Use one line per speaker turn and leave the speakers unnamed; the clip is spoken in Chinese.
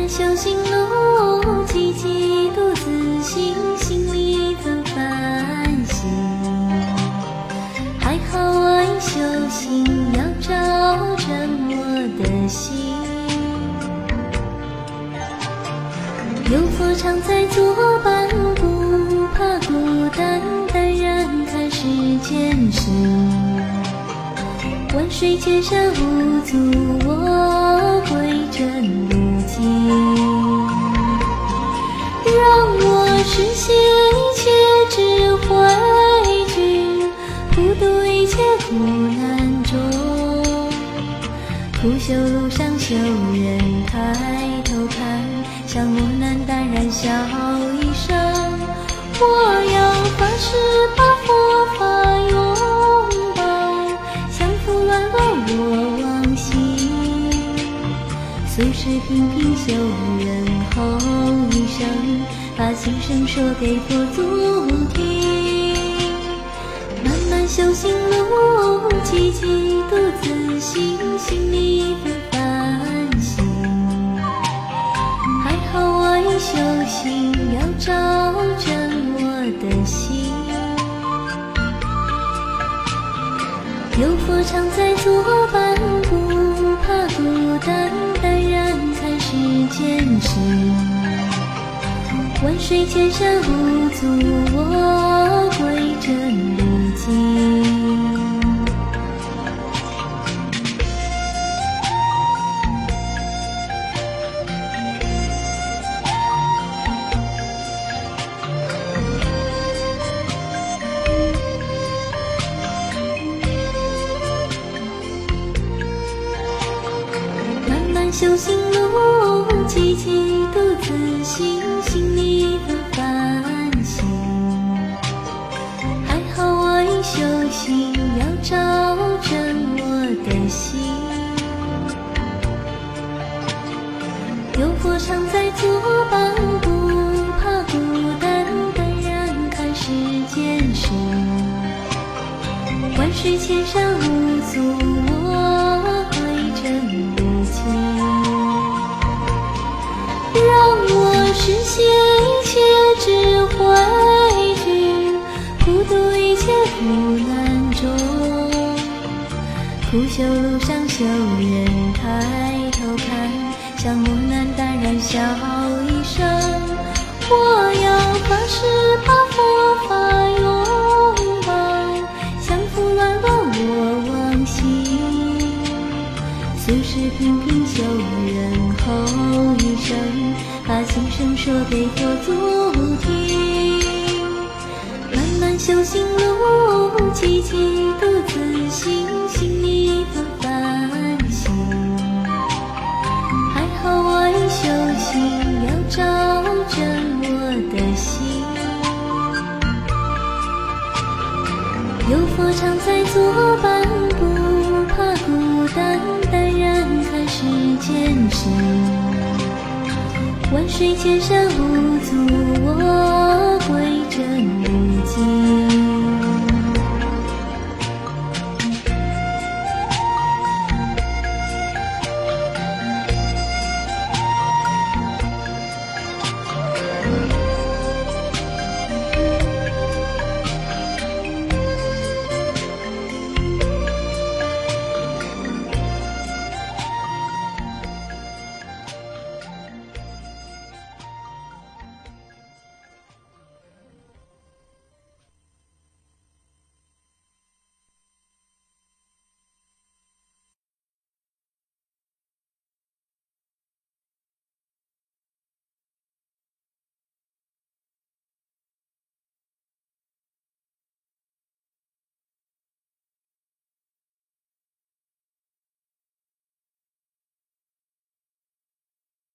漫修行路，寂寂独自行，心里纷繁心。还好我已修行，要照真我的心。有佛常在作伴，不怕孤单，淡然看世间事。万水千山无阻，我归真无尽。让我实现一切智慧具，普渡一切苦难中。苦修路上修人抬头看，向磨难淡然笑一声。我要发誓把佛法拥抱，降伏乱乱我妄心。俗世频频修人吼一声，把心声说给佛祖听。漫漫修行路，寂寂独自行，心里纷繁心。还好我已修行，要照真我的心。有佛常在作伴，不怕孤单，淡然看世间事。万水千山无阻，我归真无尽。修行路，寂寂独自行，心里纷繁心。还好我已修行，要照真我的心。有佛常在作伴，不怕孤单，淡然看世间事。万水千山无阻，我归真无尽。让我实现一切智慧具，普渡一切苦难中。苦修路上修人抬头看，向磨难淡然笑一声。我要发誓把佛法拥抱，降伏乱乱我妄心。俗世频频修人吼一声，把心声说给佛祖听。漫漫修行路，寂寂独自行，心里纷繁心。还好我已修行，要照真我的心。有佛常在作伴，不怕孤单，淡然看世间事。万水千山无阻，我归真无尽。